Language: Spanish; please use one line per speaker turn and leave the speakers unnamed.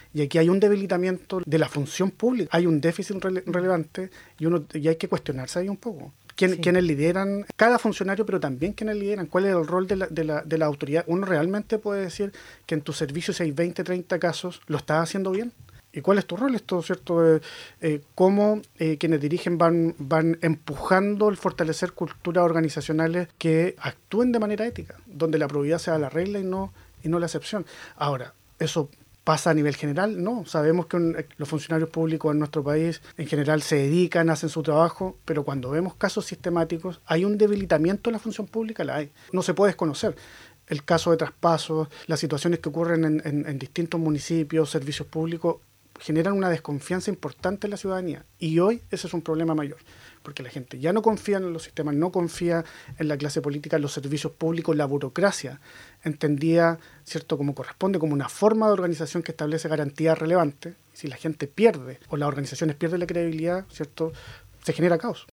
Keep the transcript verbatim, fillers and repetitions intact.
Y aquí hay un debilitamiento de la función pública, hay un déficit rele- relevante y, uno, y hay que cuestionarse ahí un poco. ¿Quién,
Sí.
¿Quiénes lideran? Cada funcionario, pero también quiénes lideran. ¿Cuál es el rol de la, de, la, de la autoridad? Uno realmente puede decir que en tu servicio, si hay veinte, treinta casos, ¿lo estás haciendo bien? ¿Y cuál es tu rol? Esto, ¿cierto? Eh, eh, ¿Cómo eh, quienes dirigen van, van empujando el fortalecer culturas organizacionales que actúen de manera ética, donde la probidad sea la regla y no, y no la excepción? Ahora, eso pasa a nivel general, no. Sabemos que un, los funcionarios públicos en nuestro país en general se dedican, hacen su trabajo, pero cuando vemos casos sistemáticos, hay un debilitamiento de la función pública, la hay. No se puede desconocer. El caso de traspasos, las situaciones que ocurren en, en, en distintos municipios, servicios públicos, generan una desconfianza importante en la ciudadanía. Y hoy ese es un problema mayor, porque la gente ya no confía en los sistemas, no confía en la clase política, en los servicios públicos, la burocracia, entendida, ¿cierto?, como corresponde, como una forma de organización que establece garantías relevantes. Si la gente pierde o las organizaciones pierden la credibilidad, ¿cierto?, se genera caos.